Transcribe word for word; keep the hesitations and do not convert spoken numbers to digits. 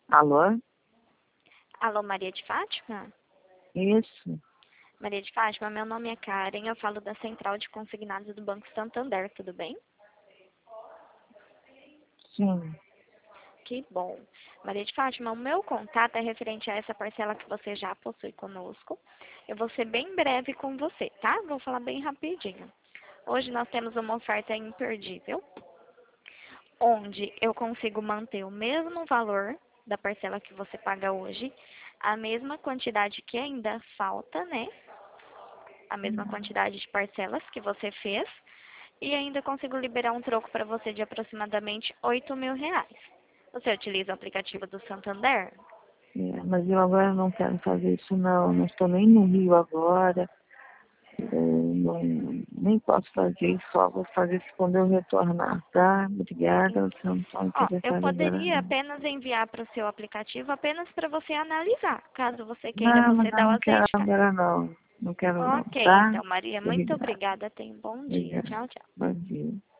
Alô? Alô, Maria de Fátima? Isso. Maria de Fátima, meu nome é Karen, eu falo da Central de Consignados do Banco Santander, tudo bem? Sim. Que bom. Maria de Fátima, o meu contato é referente a essa parcela que você já possui conosco. Eu vou ser bem breve com você, tá? Vou falar bem rapidinho. Hoje nós temos uma oferta imperdível, onde eu consigo manter o mesmo valor da parcela que você paga hoje, a mesma quantidade que ainda falta, né? A mesma quantidade de parcelas que você fez e ainda consigo liberar um troco para você de aproximadamente oito mil reais. Você utiliza o aplicativo do Santander? É, mas eu agora não quero fazer isso não. Não estou nem no Rio agora. Eu não, nem posso fazer isso, só vou fazer isso quando eu retornar, tá? Obrigada, você não está Ó, eu interessada agora poderia não. apenas enviar para o seu aplicativo apenas para você analisar. Caso você queira, Não, mas você eu dá o não quero aceite. agora não. Não quero não, Ok, tá? então, Maria, muito Obrigada. obrigada. Tenha um bom dia. Obrigada. Tchau, tchau. Bom dia.